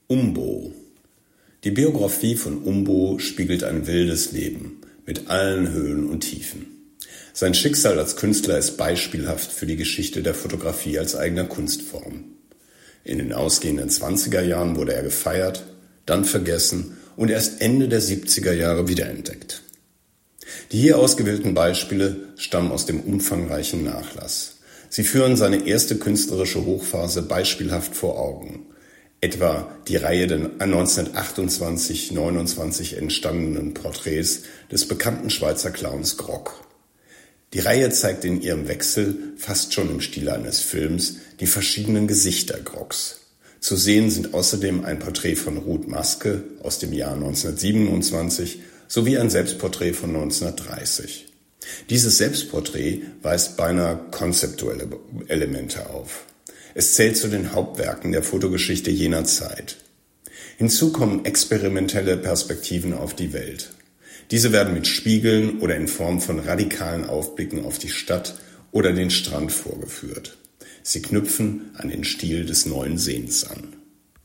Umbo. Die Biografie von Umbo spiegelt ein wildes Leben mit allen Höhen und Tiefen. Sein Schicksal als Künstler ist beispielhaft für die Geschichte der Fotografie als eigener Kunstform. In den ausgehenden 20er Jahren wurde er gefeiert, dann vergessen und erst Ende der 70er Jahre wiederentdeckt. Die hier ausgewählten Beispiele stammen aus dem umfangreichen Nachlass. Sie führen seine erste künstlerische Hochphase beispielhaft vor Augen. Etwa die Reihe der 1928/29 entstandenen Porträts des bekannten Schweizer Clowns Grock. Die Reihe zeigt in ihrem Wechsel, fast schon im Stil eines Films, die verschiedenen Gesichter Grocks. Zu sehen sind außerdem ein Porträt von Ruth Maske aus dem Jahr 1927 sowie ein Selbstporträt von 1930. Dieses Selbstporträt weist beinahe konzeptuelle Elemente auf. Es zählt zu den Hauptwerken der Fotogeschichte jener Zeit. Hinzu kommen experimentelle Perspektiven auf die Welt. Diese werden mit Spiegeln oder in Form von radikalen Aufblicken auf die Stadt oder den Strand vorgeführt. Sie knüpfen an den Stil des Neuen Sehens an.